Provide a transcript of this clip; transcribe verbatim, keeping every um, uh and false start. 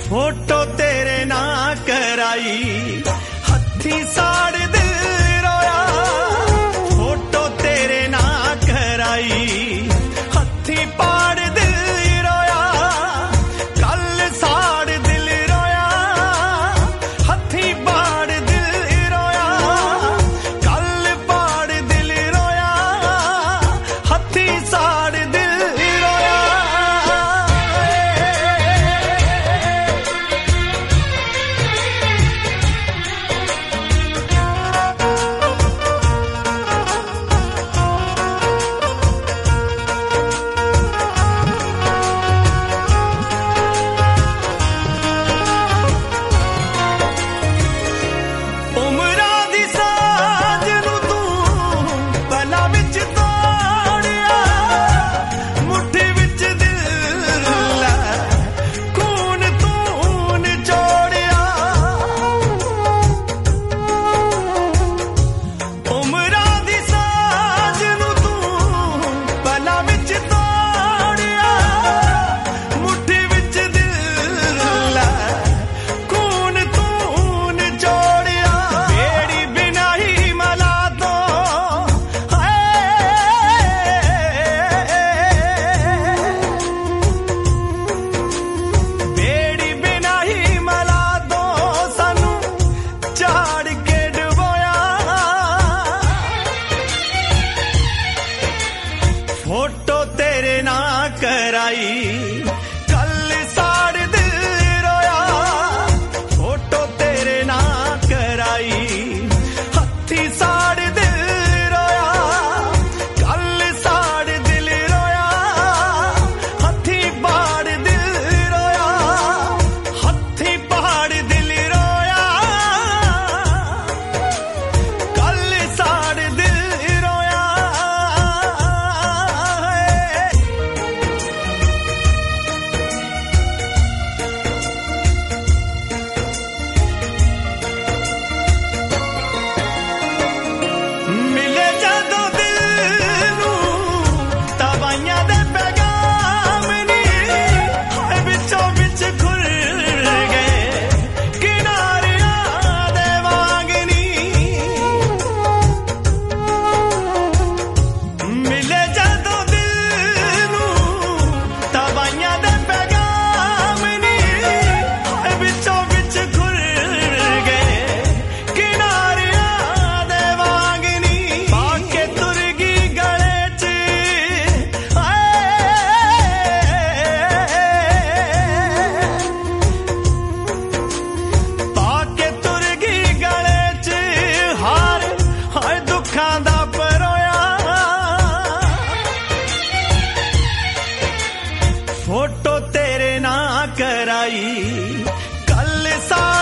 Photo तेरे ना कराई हथी साड़ दिल रोया, फोटो तेरे ना कराई हथी पाड़ दिल रोया, कल साड़ दिल रोया हथी पाड़ दिल रोया, कल पाड़ दिल रोया हथी साड़ दिल रोया। फोटो तेरे ना कराई कल साड़ दिल रोया, फोटो तेरे ना कराई हथी साड़ दिल रोया, कल साड़ दिल रोया हथी पाड़ दिल रोया, हथी पाड़ दिल रोया कल साड़ दिल रोया। फोटो तेरे ना कराई कल सा